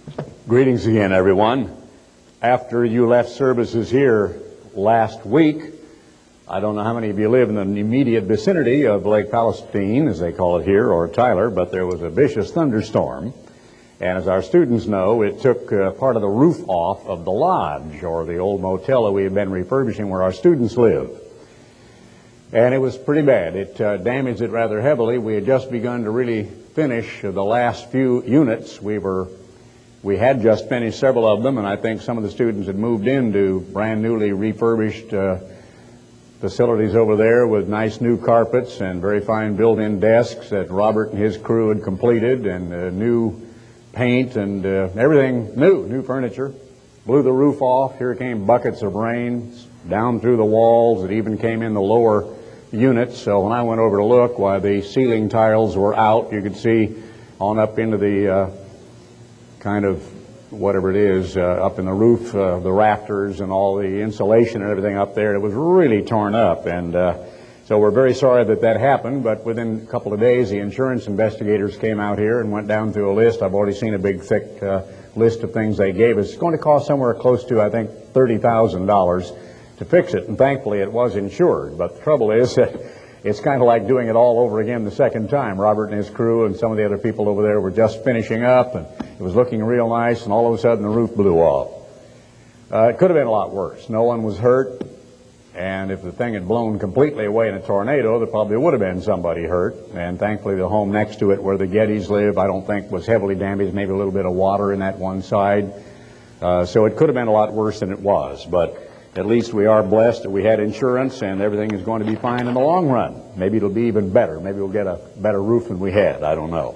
Greetings again, everyone. After you left services here last week, I don't know how many of you live in the immediate vicinity of Lake Palestine, as they call it here, or Tyler, but there was a vicious thunderstorm. And as our students know, it took part of the roof off of the lodge, or the old motel that we had been refurbishing where our students live. And it was pretty bad. It damaged it rather heavily. We had just begun to really finish the last few units. We had just finished several of them, and I think some of the students had moved into brand newly refurbished facilities over there with nice new carpets and very fine built-in desks that Robert and his crew had completed, and new paint and everything new furniture. Blew the roof off. Here came buckets of rain down through the walls. It even came in the lower units. So when I went over to look, while the ceiling tiles were out, you could see on up into the kind of whatever it is up in the roof, the rafters and all the insulation and everything up there. It was really torn up, and so we're very sorry that happened. But within a couple of days, the insurance investigators came out here and went down through a list. I've already seen a big thick list of things they gave us. It's going to cost somewhere close to, I think, $30,000 to fix it, and thankfully it was insured. But the trouble is that it's kind of like doing it all over again the second time. Robert and his crew and some of the other people over there were just finishing up, and it was looking real nice, and all of a sudden the roof blew off. It could have been a lot worse. No one was hurt, and if the thing had blown completely away in a tornado, there probably would have been somebody hurt. And thankfully the home next to it where the Gettys live, I don't think was heavily damaged, maybe a little bit of water in that one side. So it could have been a lot worse than it was, but at least we are blessed that we had insurance, and everything is going to be fine in the long run. Maybe it'll be even better. Maybe we'll get a better roof than we had. I don't know.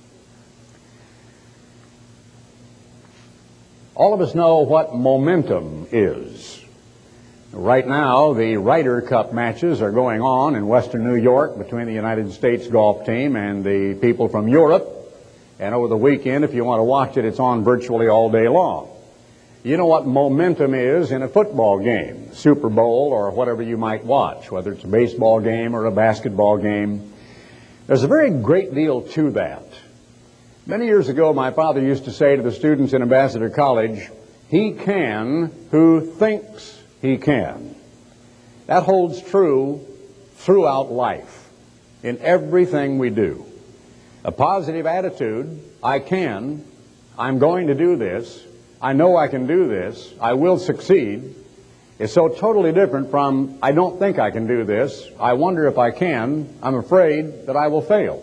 All of us know what momentum is. Right now, the Ryder Cup matches are going on in western New York between the United States golf team and the people from Europe. And over the weekend, if you want to watch it, it's on virtually all day long. You know what momentum is in a football game, Super Bowl or whatever you might watch, whether it's a baseball game or a basketball game. There's a very great deal to that. Many years ago, my father used to say to the students in Ambassador College, "He can who thinks he can." That holds true throughout life, in everything we do. A positive attitude, I can, I'm going to do this, I know I can do this, I will succeed, is so totally different from, I don't think I can do this, I wonder if I can, I'm afraid that I will fail.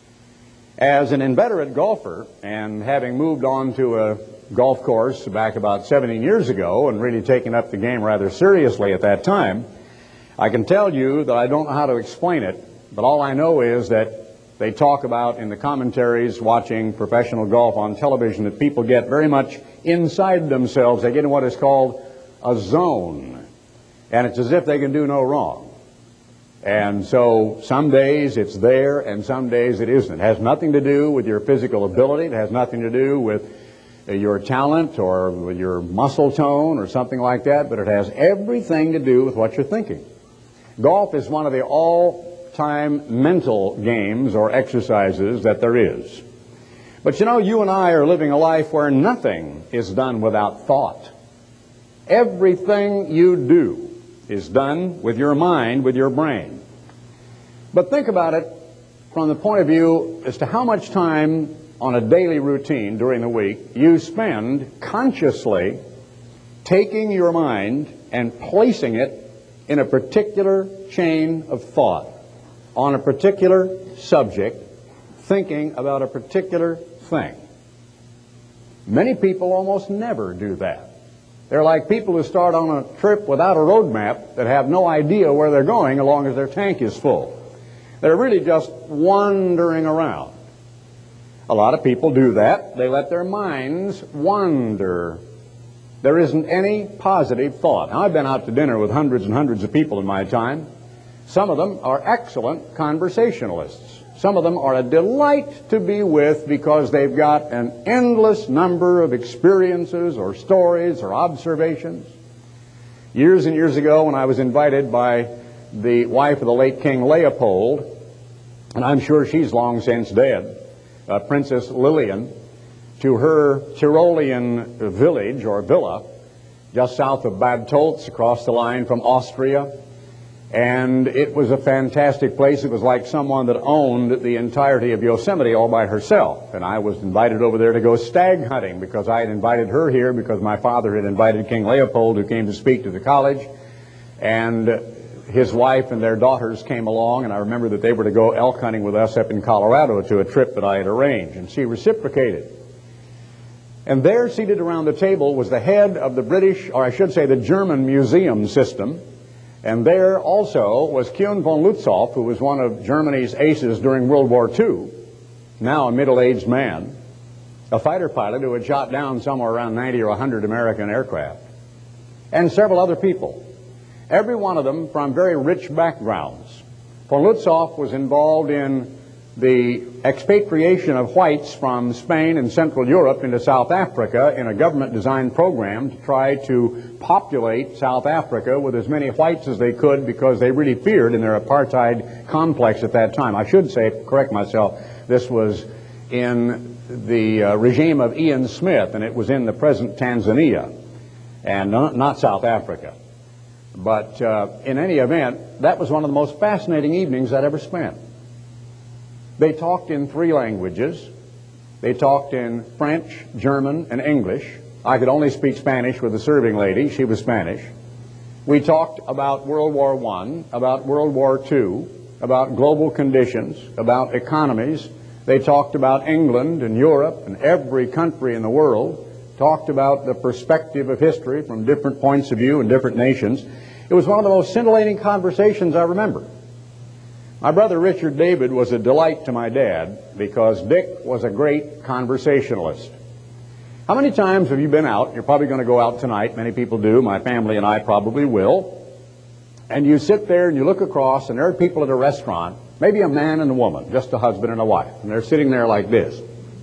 As an inveterate golfer, and having moved on to a golf course back about 17 years ago and really taken up the game rather seriously at that time, I can tell you that I don't know how to explain it, but all I know is that they talk about in the commentaries watching professional golf on television that people get very much inside themselves. They get in what is called a zone, and it's as if they can do no wrong. And so some days it's there and some days it isn't. It has nothing to do with your physical ability. It has nothing to do with your talent or with your muscle tone or something like that, but it has everything to do with what you're thinking. Golf is one of the all-time mental games or exercises that there is. But you know, you and I are living a life where nothing is done without thought. Everything you do is done with your mind, with your brain. But think about it from the point of view as to how much time on a daily routine during the week you spend consciously taking your mind and placing it in a particular chain of thought, on a particular subject, thinking about a particular thing. Many people almost never do that. They're like people who start on a trip without a road map that have no idea where they're going as long as their tank is full. They're really just wandering around. A lot of people do that. They let their minds wander. There isn't any positive thought. Now, I've been out to dinner with hundreds and hundreds of people in my time. Some of them are excellent conversationalists. Some of them are a delight to be with because they've got an endless number of experiences or stories or observations. Years and years ago, when I was invited by the wife of the late King Leopold, and I'm sure she's long since dead, Princess Lillian, to her Tyrolean village or villa just south of Bad Tolz, across the line from Austria. And it was a fantastic place. It was like someone that owned the entirety of Yosemite all by herself. And I was invited over there to go stag hunting because I had invited her here because my father had invited King Leopold, who came to speak to the college. And his wife and their daughters came along, and I remember that they were to go elk hunting with us up in Colorado to a trip that I had arranged, and she reciprocated. And there, seated around the table, was the head of the British, or I should say the German museum system. And there also was Kuhn von Lutzow, who was one of Germany's aces during World War II, now a middle-aged man, a fighter pilot who had shot down somewhere around 90 or 100 American aircraft, and several other people, every one of them from very rich backgrounds. Von Lutzow was involved in the expatriation of whites from Spain and Central Europe into South Africa in a government-designed program to try to populate South Africa with as many whites as they could because they really feared in their apartheid complex at that time. I should say, correct myself, this was in the regime of Ian Smith, and it was in the present Tanzania and not South Africa. But in any event, that was one of the most fascinating evenings I'd ever spent. They talked in 3 languages. They talked in French, German, and English. I could only speak Spanish with the serving lady. She was Spanish. We talked about World War I, about World War II, about global conditions, about economies. They talked about England and Europe and every country in the world, talked about the perspective of history from different points of view and different nations. It was one of the most scintillating conversations I remember. My brother Richard David was a delight to my dad because Dick was a great conversationalist. How many times have you been out? You're probably going to go out tonight. Many people do. My family and I probably will. And you sit there and you look across and there are people at a restaurant, maybe a man and a woman, just a husband and a wife, and they're sitting there like this.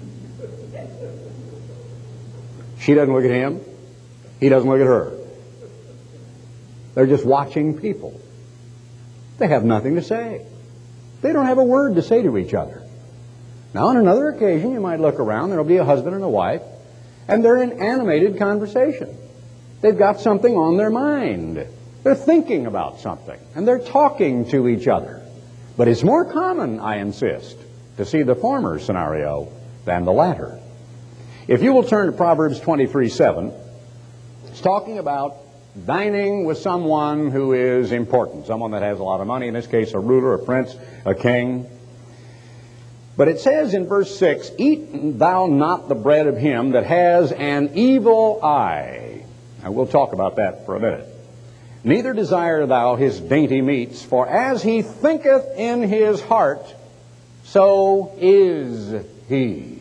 She doesn't look at him. He doesn't look at her. They're just watching people. They have nothing to say. They don't have a word to say to each other. Now, on another occasion, you might look around. There will be a husband and a wife, and they're in animated conversation. They've got something on their mind. They're thinking about something, and they're talking to each other. But it's more common, I insist, to see the former scenario than the latter. If you will turn to Proverbs 23:7, it's talking about dining with someone who is important, someone that has a lot of money, in this case a ruler, a prince, a king. But it says in verse 6, "Eat thou not the bread of him that has an evil eye." Now we'll talk about that for a minute. "Neither desire thou his dainty meats, for as he thinketh in his heart, so is he."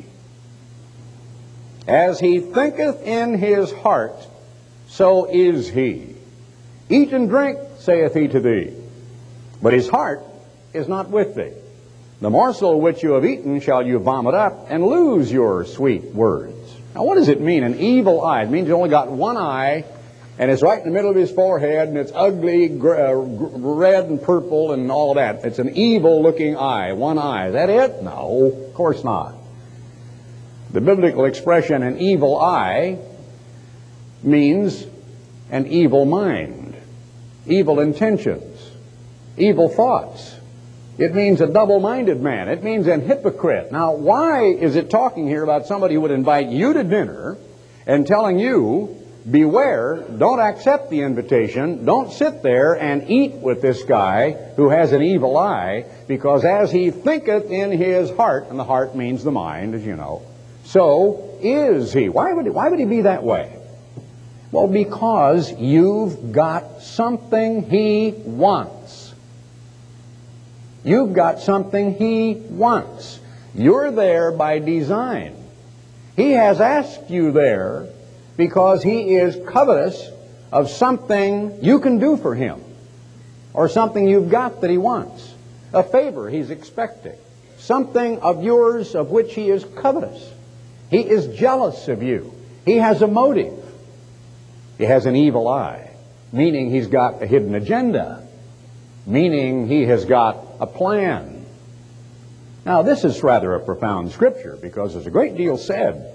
As he thinketh in his heart, so is he. "Eat and drink, saith he to thee, but his heart is not with thee. The morsel which you have eaten shall you vomit up, and lose your sweet words." Now what does it mean, an evil eye? It means you only got one eye, and it's right in the middle of his forehead, and it's ugly, red and purple and all that. It's an evil-looking eye, one eye. Is that it? No, of course not. The biblical expression, an evil eye, means an evil mind, evil intentions, evil thoughts. It means a double-minded man. It means an hypocrite. Now, why is it talking here about somebody who would invite you to dinner and telling you, beware, don't accept the invitation, don't sit there and eat with this guy who has an evil eye, because as he thinketh in his heart, and the heart means the mind, as you know, so is he. Why would he be that way? Well, because you've got something he wants. You've got something he wants. You're there by design. He has asked you there because he is covetous of something you can do for him, or something you've got that he wants, a favor he's expecting, something of yours of which he is covetous. He is jealous of you. He has a motive. He has an evil eye, meaning he's got a hidden agenda, meaning he has got a plan. Now, this is rather a profound scripture because there's a great deal said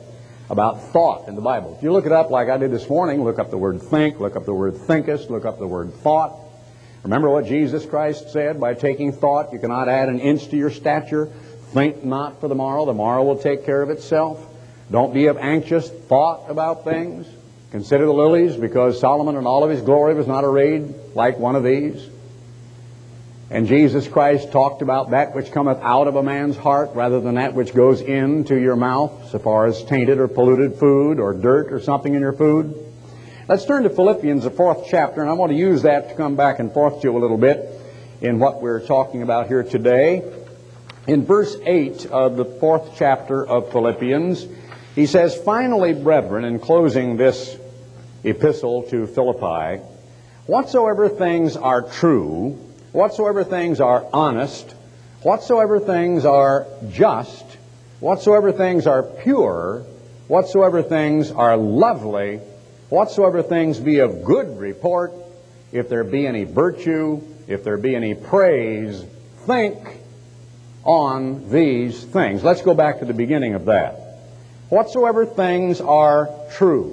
about thought in the Bible. If you look it up like I did this morning, look up the word think, look up the word thinkest, look up the word thought. Remember what Jesus Christ said, by taking thought, you cannot add an inch to your stature. Think not for the morrow will take care of itself. Don't be of anxious thought about things. Consider the lilies, because Solomon in all of his glory was not arrayed like one of these. And Jesus Christ talked about that which cometh out of a man's heart rather than that which goes into your mouth, so far as tainted or polluted food or dirt or something in your food. Let's turn to Philippians, the 4th chapter, and I want to use that to come back and forth to you a little bit in what we're talking about here today. In verse 8 of the 4th chapter of Philippians, he says, "Finally, brethren," in closing this epistle to Philippi, "whatsoever things are true, whatsoever things are honest, whatsoever things are just, whatsoever things are pure, whatsoever things are lovely, whatsoever things be of good report, if there be any virtue, if there be any praise, think on these things." Let's go back to the beginning of that. Whatsoever things are true.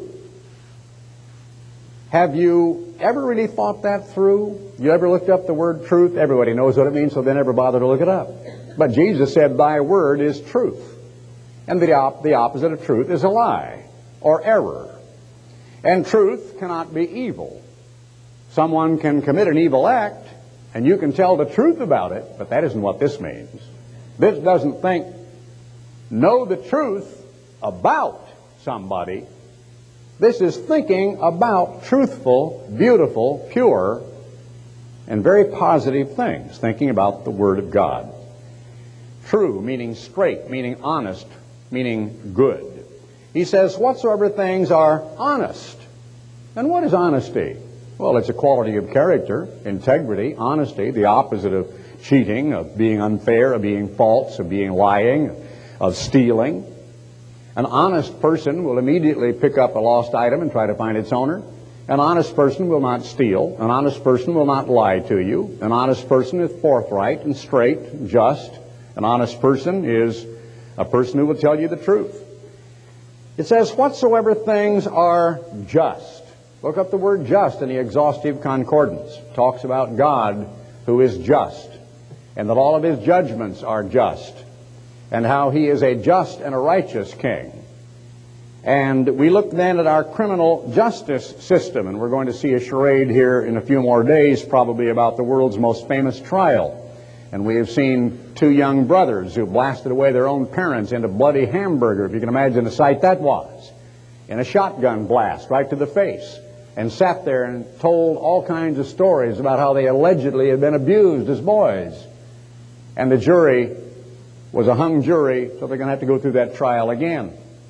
Have you ever really thought that through? You ever looked up the word truth? Everybody knows what it means, so they never bother to look it up. But Jesus said, "Thy word is truth." And the opposite of truth is a lie or error. And truth cannot be evil. Someone can commit an evil act, and you can tell the truth about it, but that isn't what this means. This doesn't know the truth about somebody. This is thinking about truthful, beautiful, pure, and very positive things, thinking about the Word of God. True, meaning straight, meaning honest, meaning good. He says, whatsoever things are honest. And what is honesty? Well, it's a quality of character, integrity, honesty, the opposite of cheating, of being unfair, of being false, of being lying, of stealing. An honest person will immediately pick up a lost item and try to find its owner. An honest person will not steal. An honest person will not lie to you. An honest person is forthright and straight and just. An honest person is a person who will tell you the truth. It says, whatsoever things are just. Look up the word just in the exhaustive concordance. It talks about God who is just, and that all of His judgments are just, and how He is a just and a righteous King. And we look then at our criminal justice system, and we're going to see a charade here in a few more days, probably about the world's most famous trial. And we have seen two young brothers who blasted away their own parents in a bloody hamburger, if you can imagine the sight that was, in a shotgun blast right to the face, and sat there and told all kinds of stories about how they allegedly had been abused as boys. And the jury was a hung jury, so they're going to have to go through that trial again.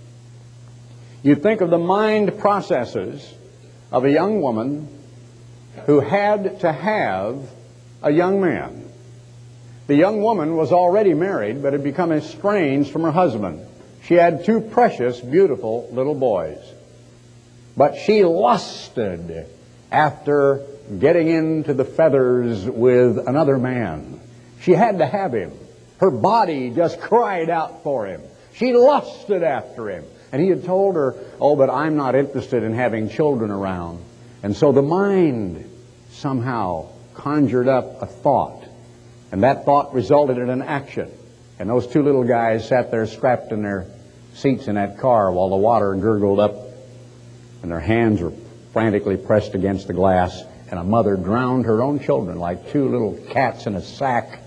You think of the mind processes of a young woman who had to have a young man. The young woman was already married, but had become estranged from her husband. She had two precious, beautiful little boys. But she lusted after getting into the feathers with another man. She had to have him. Her body just cried out for him. She lusted after him. And he had told her, oh, but I'm not interested in having children around. And so the mind somehow conjured up a thought. And that thought resulted in an action. And those two little guys sat there strapped in their seats in that car while the water gurgled up and their hands were frantically pressed against the glass. And a mother drowned her own children like two little cats in a sack.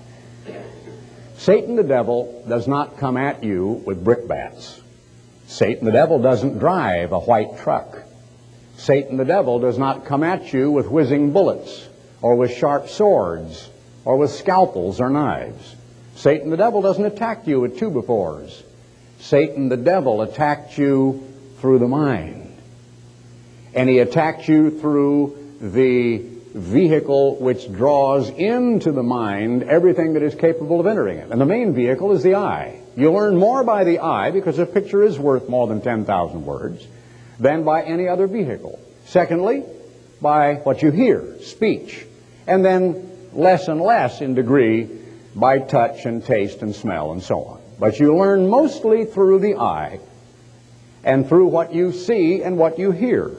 Satan the devil does not come at you with brickbats. Satan the devil doesn't drive a white truck. Satan the devil does not come at you with whizzing bullets or with sharp swords or with scalpels or knives. Satan the devil doesn't attack you with two-by-fours. Satan the devil attacked you through the mind. And he attacks you through the vehicle which draws into the mind everything that is capable of entering it. And the main vehicle is the eye. You learn more by the eye, because a picture is worth more than 10,000 words, than by any other vehicle. Secondly, by what you hear, speech. And then less and less in degree by touch and taste and smell and so on. But you learn mostly through the eye. and through what you see and what you hear.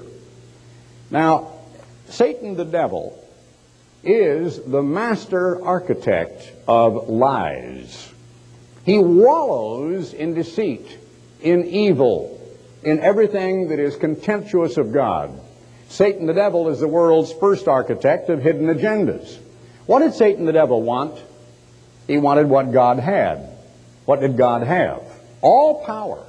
Now, Satan the devil is the master architect of lies. He wallows in deceit, in evil, in everything that is contemptuous of God. Satan the devil is the world's first architect of hidden agendas. What did Satan the devil want? He wanted what God had. What did God have? All power,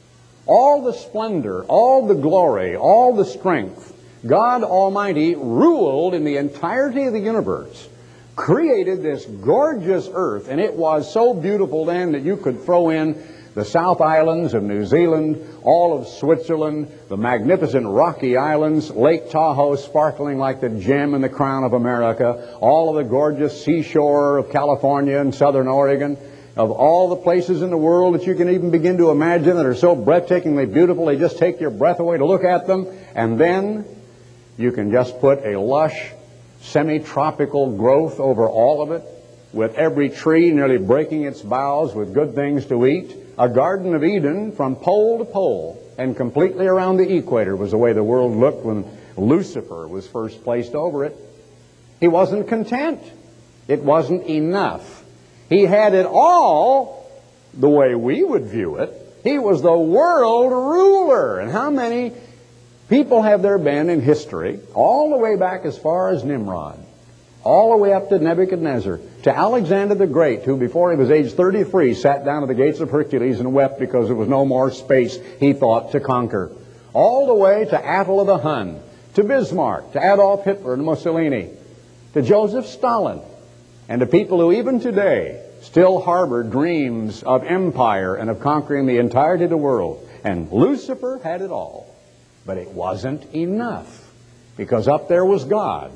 all the splendor, all the glory, all the strength. God Almighty ruled in the entirety of the universe, created this gorgeous earth, and it was so beautiful then that you could throw in the South Islands of New Zealand, all of Switzerland, the magnificent Rocky Islands, Lake Tahoe sparkling like the gem in the crown of America, all of the gorgeous seashore of California and Southern Oregon, of all the places in the world that you can even begin to imagine that are so breathtakingly beautiful they just take your breath away to look at them. And then you can just put a lush, semi-tropical growth over all of it, with every tree nearly breaking its boughs with good things to eat. A Garden of Eden from pole to pole and completely around the equator was the way the world looked when Lucifer was first placed over it. He wasn't content. It wasn't enough. He had it all the way we would view it. He was the world ruler. And how many people have there been in history, all the way back as far as Nimrod, all the way up to Nebuchadnezzar, to Alexander the Great, who before he was age 33 sat down at the gates of Hercules and wept because there was no more space, he thought, to conquer. All the way to Attila the Hun, to Bismarck, to Adolf Hitler and Mussolini, to Joseph Stalin, and to people who even today still harbor dreams of empire and of conquering the entirety of the world. And Lucifer had it all. But it wasn't enough, because up there was God.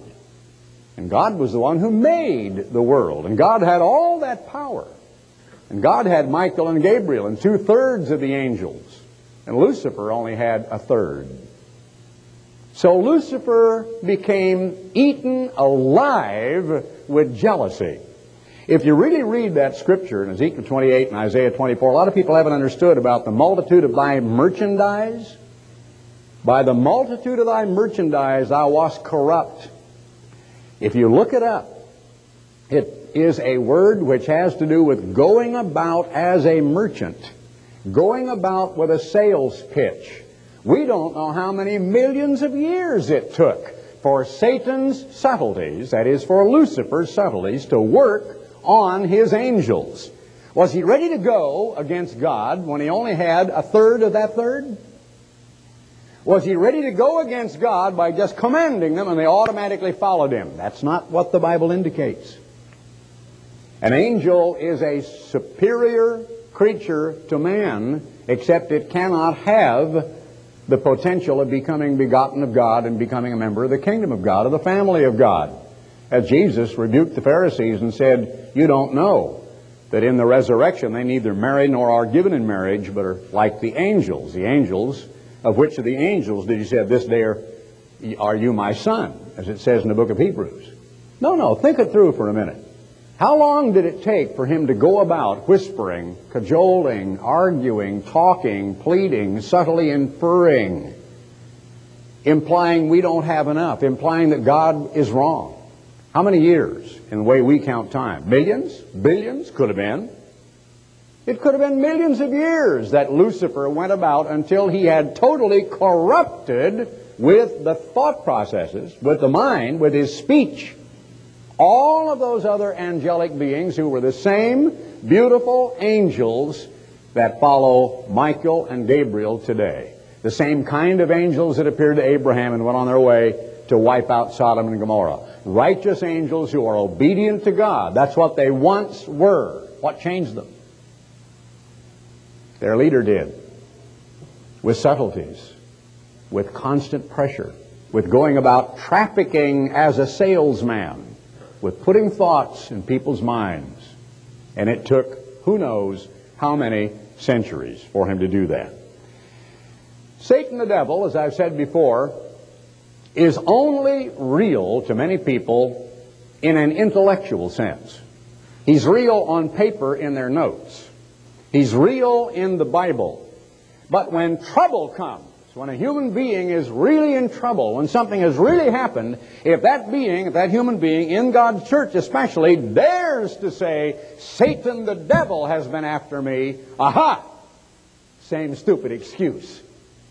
And God was the one who made the world. And God had all that power. And God had Michael and Gabriel and 2/3 of the angels. And Lucifer only had 1/3. So Lucifer became eaten alive with jealousy. If you really read that scripture in Ezekiel 28 and Isaiah 24, a lot of people haven't understood about the multitude of thy merchandise. By the multitude of thy merchandise thou wast corrupt. If you look it up, it is a word which has to do with going about as a merchant, going about with a sales pitch. We don't know how many millions of years it took for Satan's subtleties, that is for Lucifer's subtleties, to work on his angels. Was he ready to go against God when he only had 1/3 of that third? Was he ready to go against God by just commanding them and they automatically followed him? That's not what the Bible indicates. An angel is a superior creature to man, except it cannot have the potential of becoming begotten of God and becoming a member of the kingdom of God, of the family of God. As Jesus rebuked the Pharisees and said, you don't know that in the resurrection they neither marry nor are given in marriage, but are like the angels. The angels, of which of the angels did you say, this day are you my son, as it says in the book of Hebrews? No, think it through for a minute. How long did it take for him to go about whispering, cajoling, arguing, talking, pleading, subtly inferring, implying we don't have enough, implying that God is wrong? How many years in the way we count time? Millions? Billions? Could have been. It could have been millions of years that Lucifer went about until he had totally corrupted with the thought processes, with the mind, with his speech, all of those other angelic beings who were the same beautiful angels that follow Michael and Gabriel today. The same kind of angels that appeared to Abraham and went on their way to wipe out Sodom and Gomorrah. Righteous angels who are obedient to God. That's what they once were. What changed them? Their leader did. With subtleties, with constant pressure, with going about trafficking as a salesman, with putting thoughts in people's minds. And it took who knows how many centuries for him to do that. Satan the devil, as I've said before, is only real to many people in an intellectual sense. He's real on paper in their notes. He's real in the Bible. But when trouble comes, when a human being is really in trouble, when something has really happened, if that being, if that human being, in God's church especially, dares to say, Satan the devil has been after me, aha! Same stupid excuse.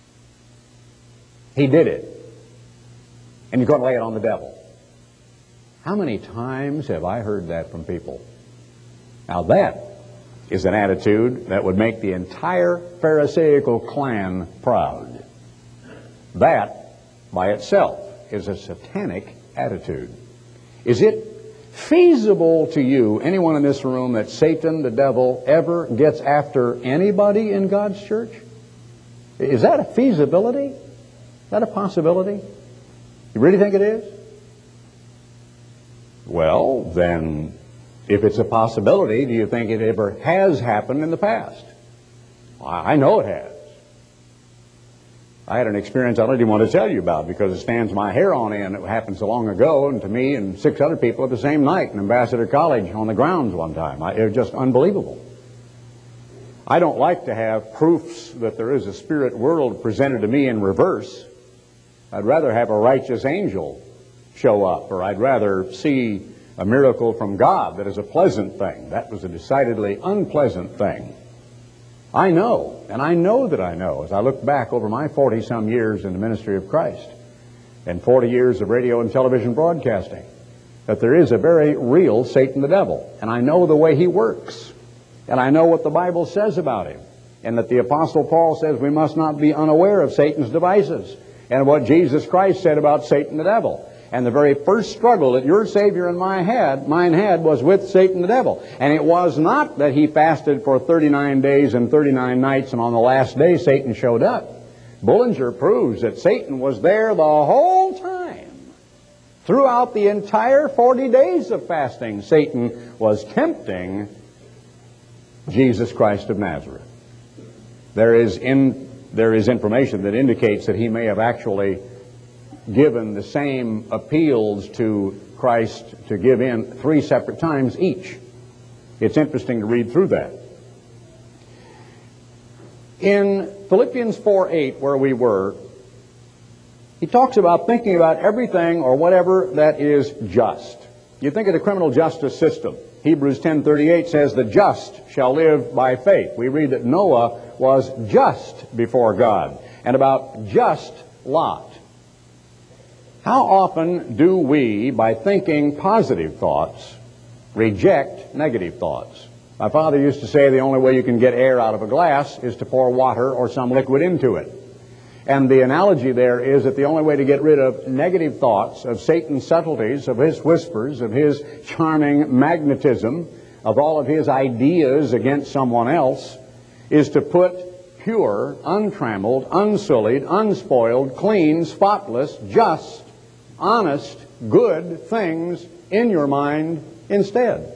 He did it. And you're going to lay it on the devil. How many times have I heard that from people? Now that is an attitude that would make the entire Pharisaical clan proud. That, by itself, is a satanic attitude. Is it feasible to you, anyone in this room, that Satan, the devil, ever gets after anybody in God's church? Is that a feasibility? Is that a possibility? You really think it is? Well, then, if it's a possibility, do you think it ever has happened in the past? I know it has. I had an experience I don't even want to tell you about because it stands my hair on end. It happened so long ago, and to me and 6 other people at the same night in Ambassador College on the grounds one time. It was just unbelievable. I don't like to have proofs that there is a spirit world presented to me in reverse. I'd rather have a righteous angel show up, or I'd rather see a miracle from God that is a pleasant thing. That was a decidedly unpleasant thing. I know, and I know that I know, as I look back over my 40-some years in the ministry of Christ and 40 years of radio and television broadcasting, that there is a very real Satan the devil. And I know the way he works. And I know what the Bible says about him. And that the Apostle Paul says we must not be unaware of Satan's devices. And what Jesus Christ said about Satan the devil. And the very first struggle that your Savior and mine had was with Satan the devil. And it was not that he fasted for 39 days and 39 nights and on the last day Satan showed up. Bullinger proves that Satan was there the whole time. Throughout the entire 40 days of fasting, Satan was tempting Jesus Christ of Nazareth. There is information that indicates that he may have actually given the same appeals to Christ to give in 3 separate times each. It's interesting to read through that. In Philippians 4:8, where we were, he talks about thinking about everything or whatever that is just. You think of the criminal justice system. Hebrews 10:38 says, the just shall live by faith. We read that Noah was just before God. And about just Lot. How often do we, by thinking positive thoughts, reject negative thoughts? My father used to say the only way you can get air out of a glass is to pour water or some liquid into it. And the analogy there is that the only way to get rid of negative thoughts, of Satan's subtleties, of his whispers, of his charming magnetism, of all of his ideas against someone else, is to put pure, untrammeled, unsullied, unspoiled, clean, spotless, just, honest, good things in your mind instead.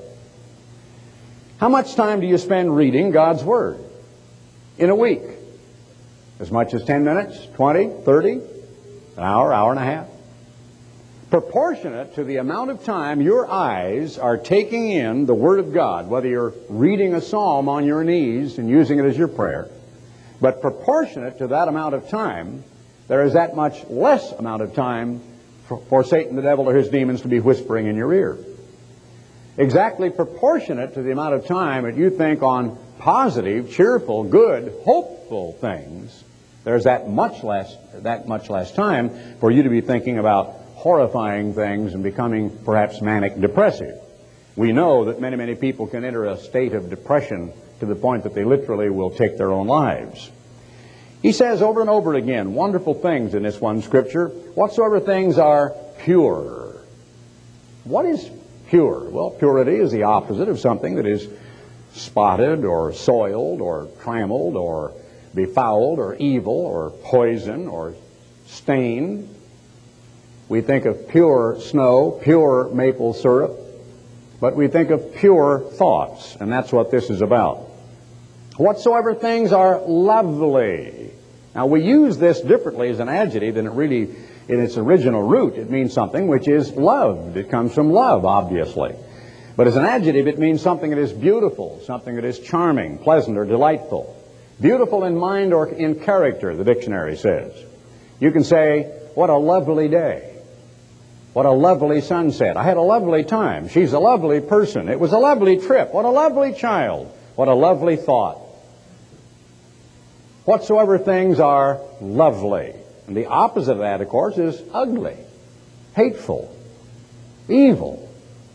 How much time do you spend reading God's Word in a week? As much as 10 minutes, 20, 30, an hour, hour and a half? Proportionate to the amount of time your eyes are taking in the Word of God, whether you're reading a psalm on your knees and using it as your prayer, but proportionate to that amount of time, there is that much less amount of time for Satan the devil or his demons to be whispering in your ear. Exactly proportionate to the amount of time that you think on positive, cheerful, good, hopeful things, there's that much less time for you to be thinking about horrifying things and becoming perhaps manic depressive. We know that many, many people can enter a state of depression to the point that they literally will take their own lives. He says over and over again wonderful things in this one scripture. Whatsoever things are pure. What is pure? Well, purity is the opposite of something that is spotted or soiled or trammeled or befouled or evil or poison or stained. We think of pure snow, pure maple syrup, but we think of pure thoughts, and that's what this is about. Whatsoever things are lovely. Now, we use this differently as an adjective than it really, in its original root, it means something which is loved. It comes from love, obviously. But as an adjective, it means something that is beautiful, something that is charming, pleasant, or delightful. Beautiful in mind or in character, the dictionary says. You can say, what a lovely day. What a lovely sunset. I had a lovely time. She's a lovely person. It was a lovely trip. What a lovely child. What a lovely thought. Whatsoever things are lovely. And the opposite of that, of course, is ugly, hateful, evil.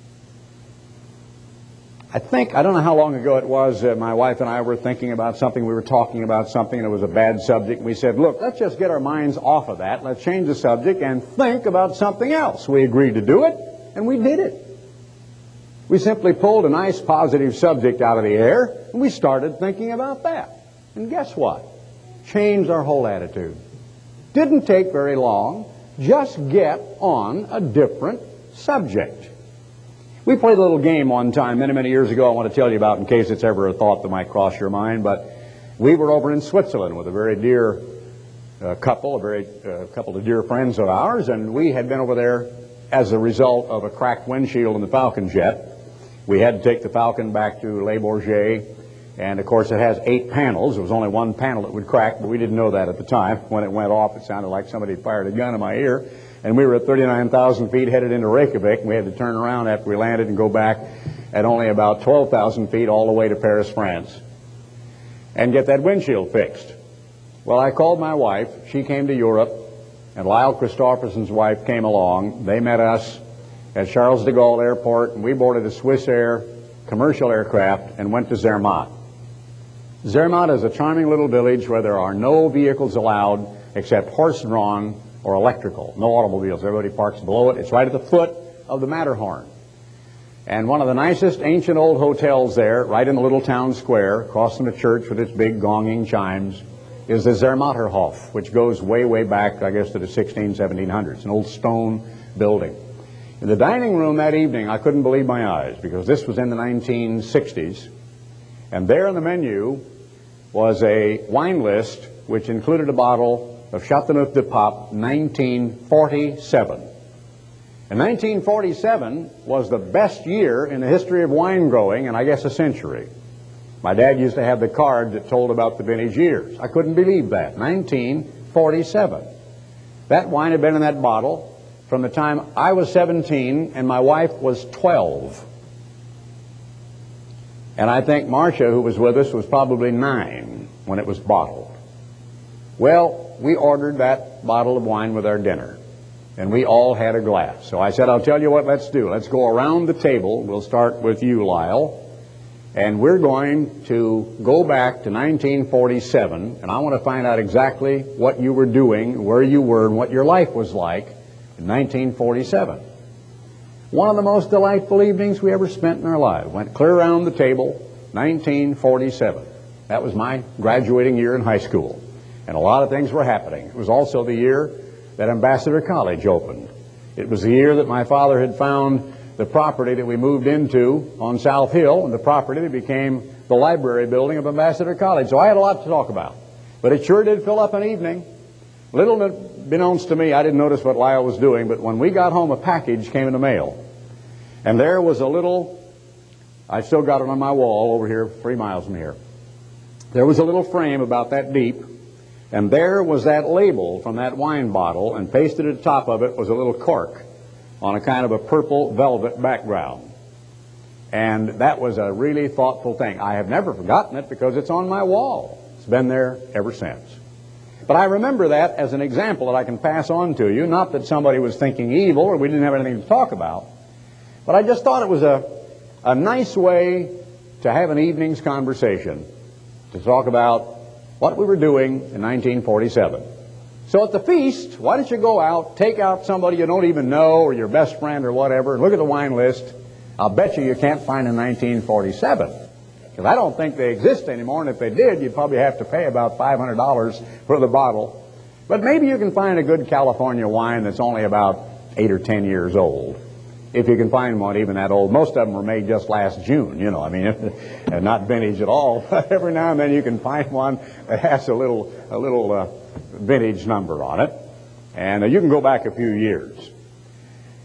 I don't know how long ago it was, my wife and I were thinking about something, we were talking about something, and it was a bad subject. We said, look, let's just get our minds off of that. Let's change the subject and think about something else. We agreed to do it, and we did it. We simply pulled a nice positive subject out of the air, and we started thinking about that. And guess what? Changed our whole attitude. Didn't take very long. Just get on a different subject. We played a little game one time many, many years ago I want to tell you about in case it's ever a thought that might cross your mind. But we were over in Switzerland with a very dear couple of dear friends of ours, and we had been over there as a result of a cracked windshield in the Falcon jet. We had to take the Falcon back to Le Bourget, and of course it has 8 panels. There was only one panel that would crack, but we didn't know that at the time. When it went off, it sounded like somebody had fired a gun in my ear. And we were at 39,000 feet headed into Reykjavik, and we had to turn around after we landed and go back at only about 12,000 feet all the way to Paris, France, and get that windshield fixed. Well, I called my wife. She came to Europe, and Lyle Christopherson's wife came along. They met us at Charles de Gaulle Airport, and we boarded a Swissair commercial aircraft and went to Zermatt. Zermatt is a charming little village where there are no vehicles allowed except horse-drawn or electrical, no automobiles. Everybody parks below it. It's right at the foot of the Matterhorn. And one of the nicest ancient old hotels there, right in the little town square, across from the church with its big gonging chimes, is the Zermatterhof, which goes way, way back, I guess, to the 1700s, an old stone building. In the dining room that evening, I couldn't believe my eyes, because this was in the 1960s, and there on the menu was a wine list which included a bottle of Chateauneuf du Pape 1947. And 1947 was the best year in the history of wine growing in, I guess, a century. My dad used to have the card that told about the vintage years. I couldn't believe that. 1947. That wine had been in that bottle from the time I was 17 and my wife was 12. And I think Marcia, who was with us, was probably 9 when it was bottled. Well, we ordered that bottle of wine with our dinner, and we all had a glass. So I said, I'll tell you what, let's do. Let's go around the table. We'll start with you, Lyle, and we're going to go back to 1947, and I want to find out exactly what you were doing, where you were, and what your life was like in 1947. One of the most delightful evenings we ever spent in our lives. Went clear around the table, 1947. That was my graduating year in high school. And a lot of things were happening. It was also the year that Ambassador College opened. It was the year that my father had found the property that we moved into on South Hill, and the property that became the library building of Ambassador College. So I had a lot to talk about. But it sure did fill up an evening. Little beknownst to me, I didn't notice what Lyle was doing, but when we got home, a package came in the mail. And there was a little, I still got it on my wall over here, 3 miles from here. There was a little frame about that deep, and there was that label from that wine bottle, and pasted at the top of it was a little cork on a kind of a purple velvet background. And that was a really thoughtful thing. I have never forgotten it because it's on my wall. It's been there ever since. But I remember that as an example that I can pass on to you, not that somebody was thinking evil or we didn't have anything to talk about, but I just thought it was a nice way to have an evening's conversation, to talk about what we were doing in 1947. So at the feast, why don't you go out, take out somebody you don't even know or your best friend or whatever, and look at the wine list. I'll bet you can't find a 1947. Because I don't think they exist anymore, and if they did, you'd probably have to pay about $500 for the bottle. But maybe you can find a good California wine that's only about 8 or 10 years old. If you can find one even that old. Most of them were made just last June, you know, I mean, and not vintage at all. But every now and then you can find one that has a little vintage number on it. And you can go back a few years.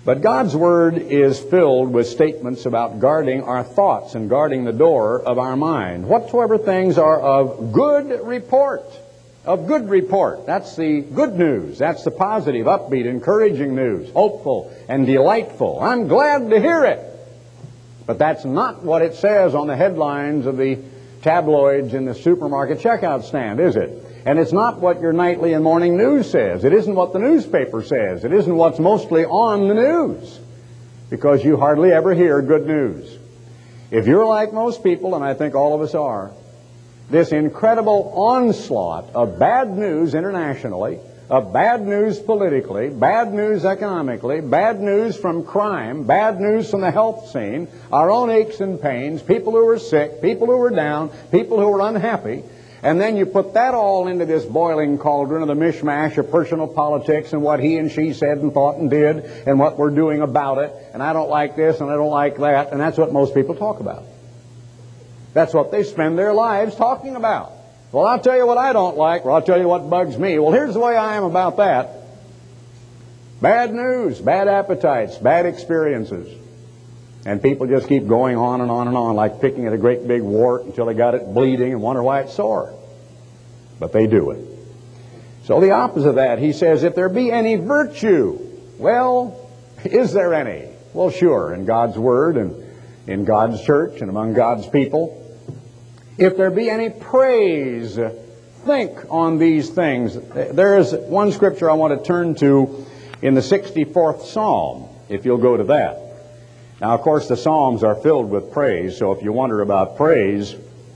But God's Word is filled with statements about guarding our thoughts and guarding the door of our mind. Whatsoever things are of good report. Of good report. That's the good news. That's the positive, upbeat, encouraging news. Hopeful and delightful. I'm glad to hear it. But that's not what it says on the headlines of the tabloids in the supermarket checkout stand, is it? And it's not what your nightly and morning news says. It isn't what the newspaper says. It isn't what's mostly on the news. Because you hardly ever hear good news. If you're like most people, and I think all of us are, this incredible onslaught of bad news internationally, of bad news politically, bad news economically, bad news from crime, bad news from the health scene, our own aches and pains, people who are sick, people who are down, people who are unhappy, and then you put that all into this boiling cauldron of the mishmash of personal politics and what he and she said and thought and did and what we're doing about it, and I don't like this and I don't like that, and that's what most people talk about. That's what they spend their lives talking about. Well, I'll tell you what I don't like, or I'll tell you what bugs me. Well, here's the way I am about that. Bad news, bad appetites, bad experiences. And people just keep going on and on and on, like picking at a great big wart until they got it bleeding and wonder why it's sore. But they do it. So the opposite of that, he says, if there be any virtue, well, is there any? Well, sure, in God's Word and in God's church and among God's people. If there be any praise, think on these things. There is one scripture I want to turn to in the 64th Psalm, if you'll go to that. Now, of course, the Psalms are filled with praise, so if you wonder about praise,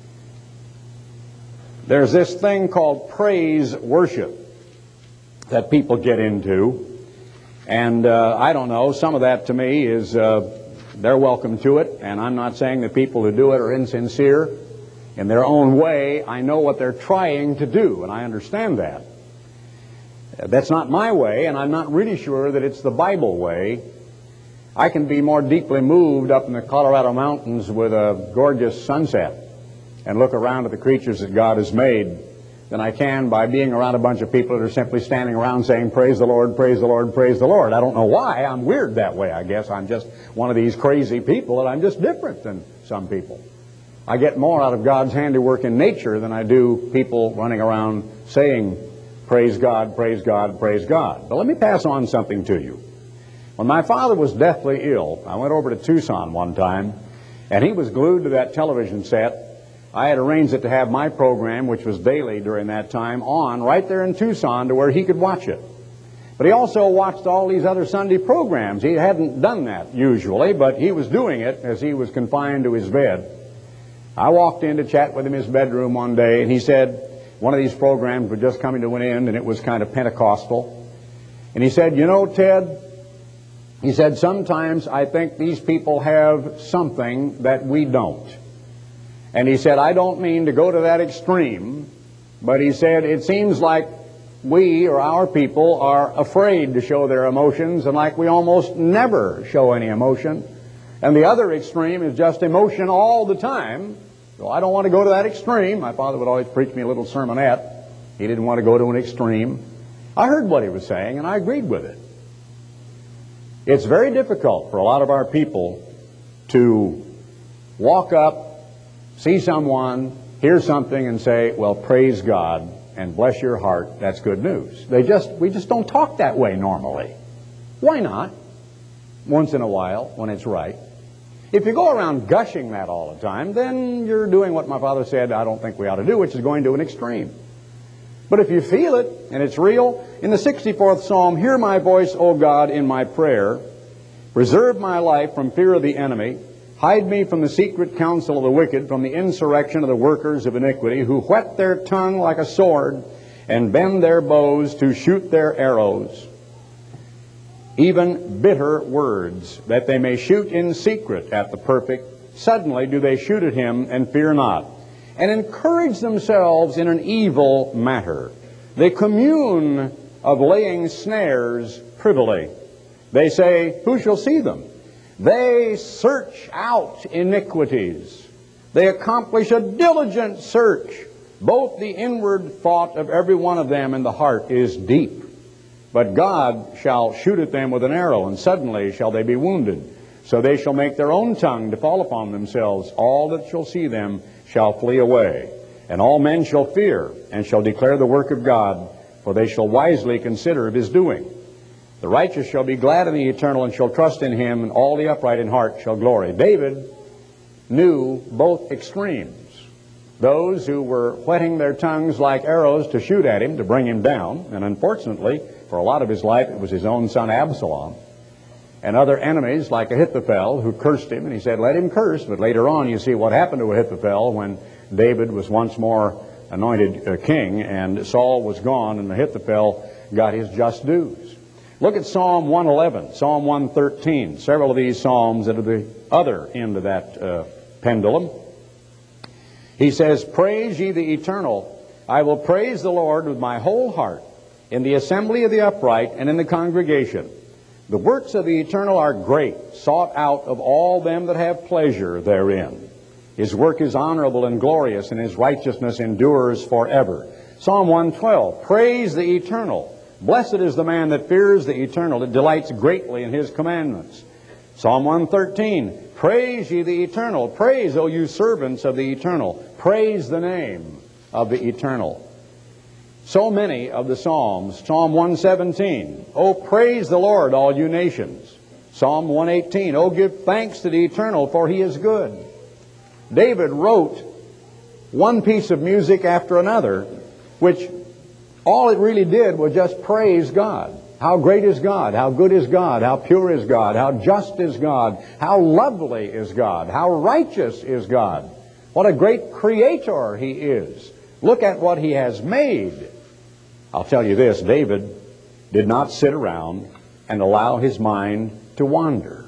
there's this thing called praise worship that people get into. And I don't know, some of that to me is, they're welcome to it, and I'm not saying that people who do it are insincere. In their own way, I know what they're trying to do, and I understand that. That's not my way, and I'm not really sure that it's the Bible way. I can be more deeply moved up in the Colorado mountains with a gorgeous sunset and look around at the creatures that God has made than I can by being around a bunch of people that are simply standing around saying, praise the Lord, praise the Lord, praise the Lord. I don't know why. I'm weird that way, I guess. I'm just one of these crazy people, and I'm just different than some people. I get more out of God's handiwork in nature than I do people running around saying, praise God, praise God, praise God. But let me pass on something to you. When my father was deathly ill, I went over to Tucson one time, and he was glued to that television set. I had arranged it to have my program, which was daily during that time, on right there in Tucson to where he could watch it. But he also watched all these other Sunday programs. He hadn't done that usually, but he was doing it as he was confined to his bed. I walked in to chat with him in his bedroom one day, and he said one of these programs was just coming to an end, and it was kind of Pentecostal. And he said, you know, Ted, he said, sometimes I think these people have something that we don't. And he said, I don't mean to go to that extreme, but he said, it seems like we or our people are afraid to show their emotions, and like we almost never show any emotion. And the other extreme is just emotion all the time. So I don't want to go to that extreme. My father would always preach me a little sermonette. He didn't want to go to an extreme. I heard what he was saying, and I agreed with it. It's very difficult for a lot of our people to walk up, see someone, hear something, and say, well, praise God, and bless your heart, that's good news. We just don't talk that way normally. Why not? Once in a while, when it's right. If you go around gushing that all the time, then you're doing what my father said I don't think we ought to do, which is going to an extreme. But if you feel it, and it's real, in the 64th Psalm, hear my voice, O God, in my prayer. Preserve my life from fear of the enemy. Hide me from the secret counsel of the wicked, from the insurrection of the workers of iniquity, who whet their tongue like a sword, and bend their bows to shoot their arrows. Even bitter words, that they may shoot in secret at the perfect. Suddenly do they shoot at him, and fear not, and encourage themselves in an evil matter. They commune of laying snares privily. They say, who shall see them? They search out iniquities. They accomplish a diligent search. Both the inward thought of every one of them and the heart is deep. But God shall shoot at them with an arrow, and suddenly shall they be wounded. So they shall make their own tongue to fall upon themselves. All that shall see them shall flee away. And all men shall fear, and shall declare the work of God, for they shall wisely consider of his doing. The righteous shall be glad in the Eternal, and shall trust in him, and all the upright in heart shall glory. David knew both extremes. Those who were whetting their tongues like arrows to shoot at him, to bring him down, and unfortunately, for a lot of his life, it was his own son Absalom. And other enemies like Ahithophel, who cursed him, and he said, let him curse. But later on, you see what happened to Ahithophel when David was once more anointed king, and Saul was gone, and Ahithophel got his just dues. Look at Psalm 111, Psalm 113, several of these psalms that are the other end of that pendulum. He says, praise ye the Eternal. I will praise the Lord with my whole heart, in the assembly of the upright and in the congregation. The works of the Eternal are great, sought out of all them that have pleasure therein. His work is honorable and glorious, and his righteousness endures forever. Psalm 112, praise the Eternal. Blessed is the man that fears the Eternal, that delights greatly in his commandments. Psalm 113, praise ye the Eternal. Praise, O you servants of the Eternal. Praise the name of the Eternal. So many of the Psalms. Psalm 117, oh, praise the Lord, all you nations. Psalm 118, oh, give thanks to the Eternal, for he is good. David wrote one piece of music after another, which all it really did was just praise God. How great is God? How good is God? How pure is God? How just is God? How lovely is God? How righteous is God? What a great creator he is. Look at what he has made. I'll tell you this, David did not sit around and allow his mind to wander.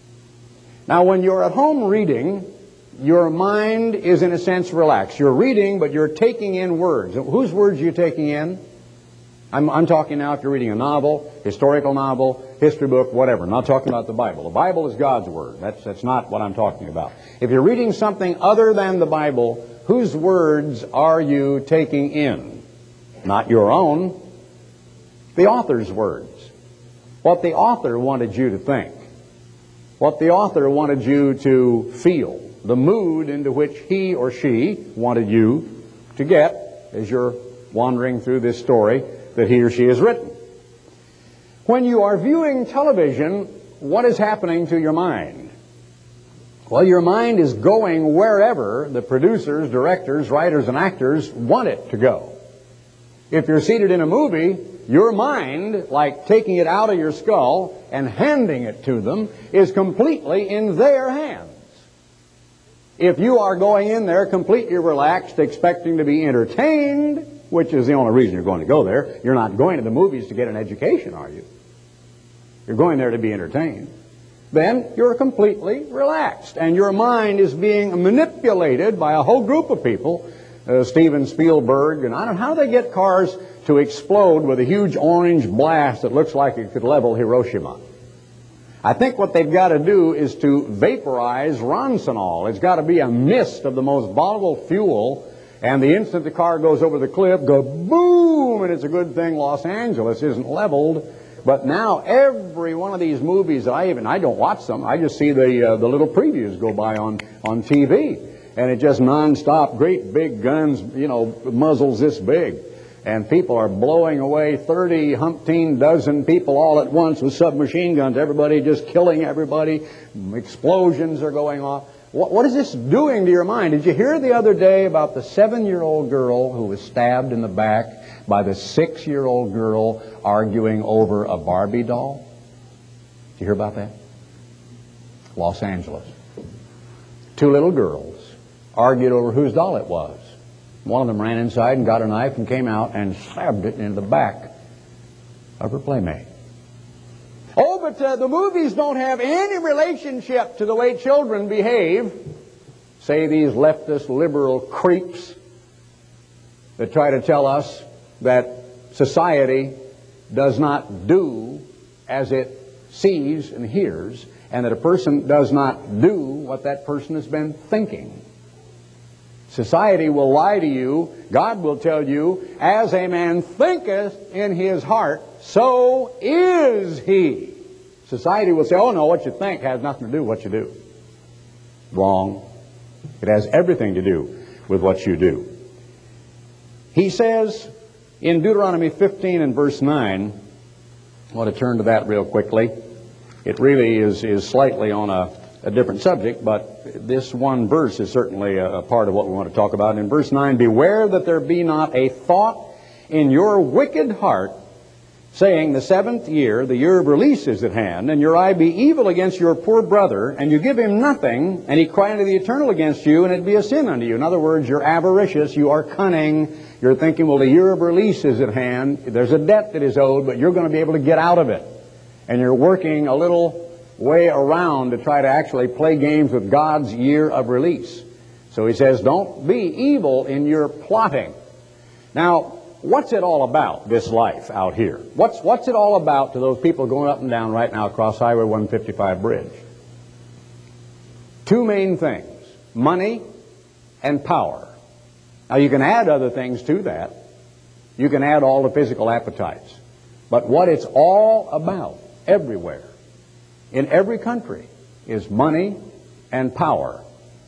Now, when you're at home reading, your mind is in a sense relaxed. You're reading, but you're taking in words. Whose words are you taking in? I'm talking now if you're reading a novel, historical novel, history book, whatever. I'm not talking about the Bible. The Bible is God's Word. That's not what I'm talking about. If you're reading something other than the Bible, whose words are you taking in? Not your own. The author's words. What the author wanted you to think. What the author wanted you to feel. The mood into which he or she wanted you to get as you're wandering through this story that he or she has written. When you are viewing television, what is happening to your mind? Well, your mind is going wherever the producers, directors, writers, and actors want it to go. If you're seated in a movie, your mind, like taking it out of your skull and handing it to them, is completely in their hands. If you are going in there completely relaxed, expecting to be entertained, which is the only reason you're going to go there, you're not going to the movies to get an education, are you? You're going there to be entertained. Then you're completely relaxed, and your mind is being manipulated by a whole group of people. Steven Spielberg, and I don't know how they get cars to explode with a huge orange blast that looks like it could level Hiroshima. I think what they've got to do is to vaporize Ronsinol. It's got to be a mist of the most volatile fuel, and the instant the car goes over the cliff, go boom, and it's a good thing Los Angeles isn't leveled. But now every one of these movies that I don't watch them, I just see the little previews go by on TV, and it just nonstop, great big guns, muzzles this big. And people are blowing away 30, umpteen dozen people all at once with submachine guns. Everybody just killing everybody. Explosions are going off. What is this doing to your mind? Did you hear the other day about the 7-year-old girl who was stabbed in the back by the 6-year-old girl arguing over a Barbie doll? Did you hear about that? Los Angeles. 2 little girls argued over whose doll it was. One of them ran inside and got a knife and came out and stabbed it in the back of her playmate. Oh, but the movies don't have any relationship to the way children behave, say these leftist liberal creeps that try to tell us that society does not do as it sees and hears, and that a person does not do what that person has been thinking. Society will lie to you. God will tell you, as a man thinketh in his heart, so is he. Society will say, oh no, what you think has nothing to do with what you do. Wrong. It has everything to do with what you do. He says in Deuteronomy 15 and verse 9, I want to turn to that real quickly. It really is slightly on a different subject, but this one verse is certainly a part of what we want to talk about. In verse 9, beware that there be not a thought in your wicked heart, saying, the 7th year, the year of release is at hand, and your eye be evil against your poor brother, and you give him nothing, and he cry unto the Eternal against you, and it be a sin unto you. In other words, you're avaricious, you are cunning, you're thinking, well, the year of release is at hand, there's a debt that is owed, but you're going to be able to get out of it. And you're working a little way around to try to actually play games with God's year of release. So he says, don't be evil in your plotting. Now, what's it all about, this life out here? What's it all about to those people going up and down right now across Highway 155 bridge? Two main things, money and power. Now you can add other things to that. You can add all the physical appetites. But what it's all about, everywhere, in every country, is money and power.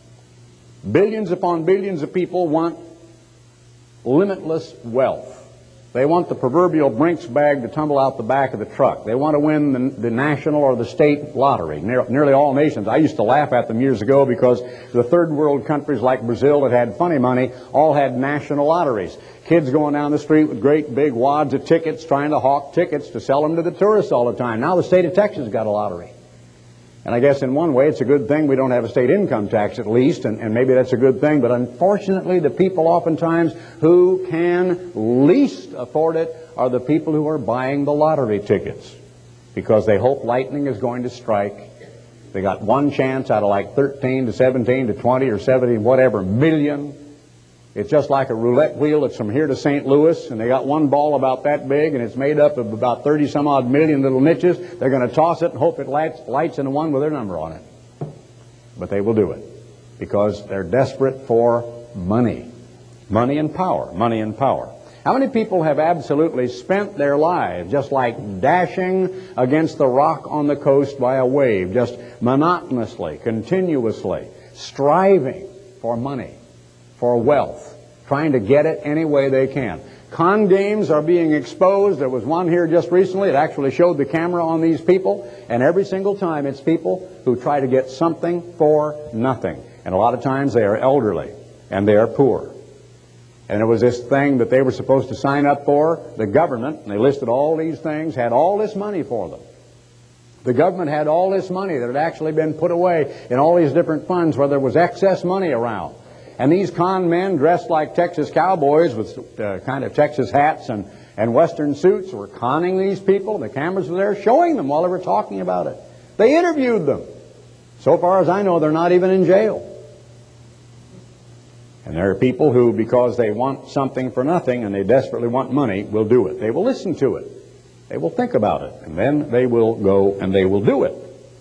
Billions upon billions of people want limitless wealth. They want the proverbial Brinks bag to tumble out the back of the truck. They want to win the national or the state lottery. Nearly all nations. I used to laugh at them years ago because the third world countries like Brazil that had funny money all had national lotteries. Kids going down the street with great big wads of tickets trying to hawk tickets to sell them to the tourists all the time. Now the state of Texas got a lottery. And I guess in one way it's a good thing we don't have a state income tax at least, and maybe that's a good thing, but unfortunately the people oftentimes who can least afford it are the people who are buying the lottery tickets because they hope lightning is going to strike. They got one chance out of like 13 to 17 to 20 or 70 whatever million. It's just like a roulette wheel that's from here to St. Louis, and they got one ball about that big, and it's made up of about 30 some odd million little niches. They're going to toss it and hope it lights in the one with their number on it. But they will do it because they're desperate for money. Money and power. Money and power. How many people have absolutely spent their lives just like dashing against the rock on the coast by a wave, just monotonously, continuously, striving for money, for wealth, trying to get it any way they can. Con games are being exposed. There was one here just recently. It actually showed the camera on these people, and every single time it's people who try to get something for nothing. And a lot of times they are elderly and they are poor. And there was this thing that they were supposed to sign up for. The government, and they listed all these things, had all this money for them. The government had all this money that had actually been put away in all these different funds where there was excess money around. And these con men dressed like Texas cowboys with kind of Texas hats and Western suits were conning these people. The cameras were there showing them while they were talking about it. They interviewed them. So far as I know, they're not even in jail. And there are people who, because they want something for nothing and they desperately want money, will do it. They will listen to it. They will think about it. And then they will go and they will do it.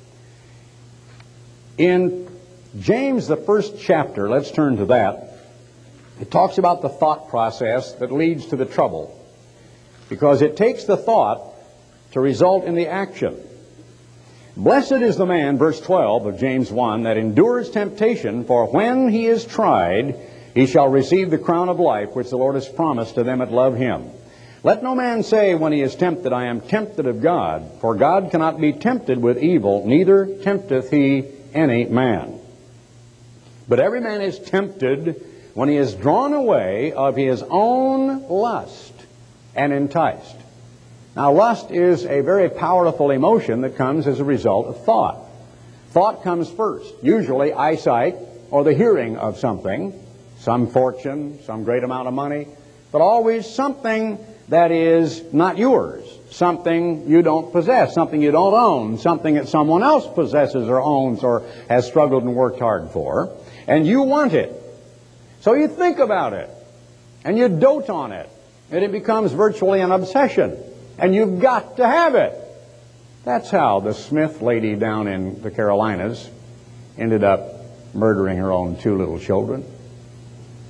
In James, the first chapter, let's turn to that. It talks about the thought process that leads to the trouble, because it takes the thought to result in the action. Blessed is the man, verse 12 of James 1, that endures temptation, for when he is tried, he shall receive the crown of life which the Lord has promised to them that love him. Let no man say when he is tempted, I am tempted of God, for God cannot be tempted with evil, neither tempteth he any man. But every man is tempted when he is drawn away of his own lust and enticed. Now, lust is a very powerful emotion that comes as a result of thought. Thought comes first, usually eyesight or the hearing of something, some fortune, some great amount of money, but always something that is not yours, something you don't possess, something you don't own, something that someone else possesses or owns or has struggled and worked hard for. And you want it. So you think about it. And you dote on it. And it becomes virtually an obsession. And you've got to have it. That's how the Smith lady down in the Carolinas ended up murdering her own two little children.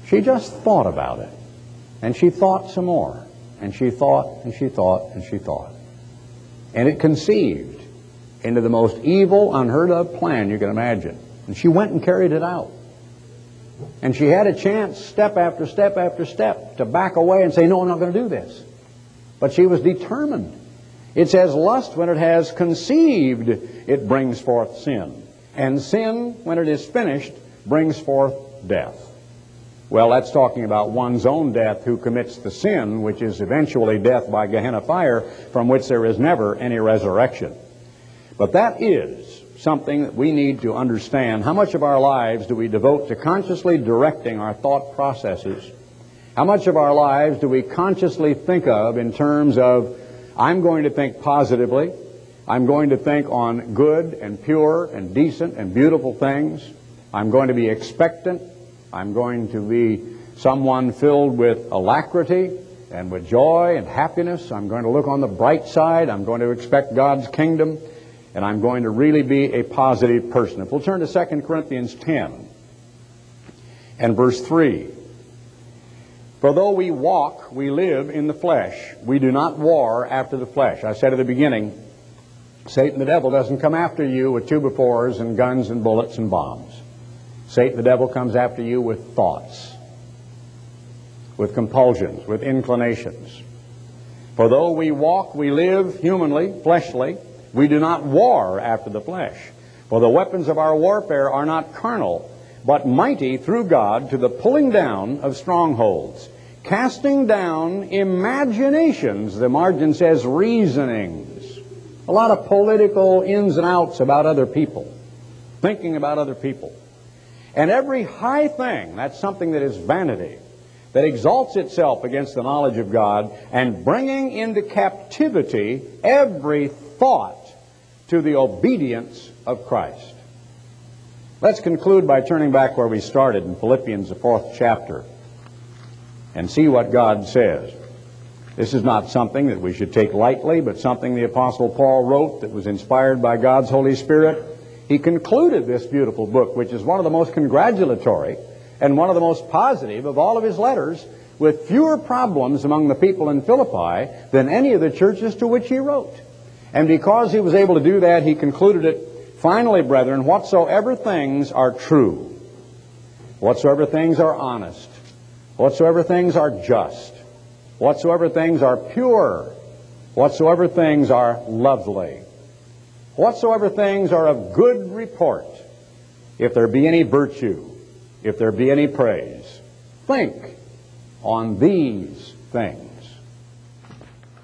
She just thought about it. And she thought some more. And she thought, and she thought, and she thought. And it conceived into the most evil, unheard of plan you can imagine. And she went and carried it out. And she had a chance, step after step after step, to back away and say, no, I'm not going to do this. But she was determined. It says, lust, when it has conceived, it brings forth sin. And sin, when it is finished, brings forth death. Well, that's talking about one's own death who commits the sin, which is eventually death by Gehenna fire, from which there is never any resurrection. But that is something that we need to understand. How much of our lives do we devote to consciously directing our thought processes? How much of our lives do we consciously think of in terms of, I'm going to think positively, I'm going to think on good and pure and decent and beautiful things, I'm going to be expectant, I'm going to be someone filled with alacrity and with joy and happiness. I'm going to look on the bright side. I'm going to expect God's kingdom. And I'm going to really be a positive person. If we'll turn to 2 Corinthians 10 and verse 3. For though we walk, we live in the flesh. We do not war after the flesh. I said at the beginning, Satan the devil doesn't come after you with 2x4s and guns and bullets and bombs. Satan the devil comes after you with thoughts, with compulsions, with inclinations. For though we walk, we live humanly, fleshly, we do not war after the flesh. For the weapons of our warfare are not carnal, but mighty through God to the pulling down of strongholds, casting down imaginations, the margin says reasonings. A lot of political ins and outs about other people, thinking about other people. And every high thing, that's something that is vanity, that exalts itself against the knowledge of God, and bringing into captivity every thought to the obedience of Christ. Let's conclude by turning back where we started in Philippians, the 4th chapter, and see what God says. This is not something that we should take lightly, but something the Apostle Paul wrote that was inspired by God's Holy Spirit. He concluded this beautiful book, which is one of the most congratulatory and one of the most positive of all of his letters, with fewer problems among the people in Philippi than any of the churches to which he wrote. And because he was able to do that, he concluded it, finally, brethren, whatsoever things are true, whatsoever things are honest, whatsoever things are just, whatsoever things are pure, whatsoever things are lovely, whatsoever things are of good report, if there be any virtue, if there be any praise, think on these things.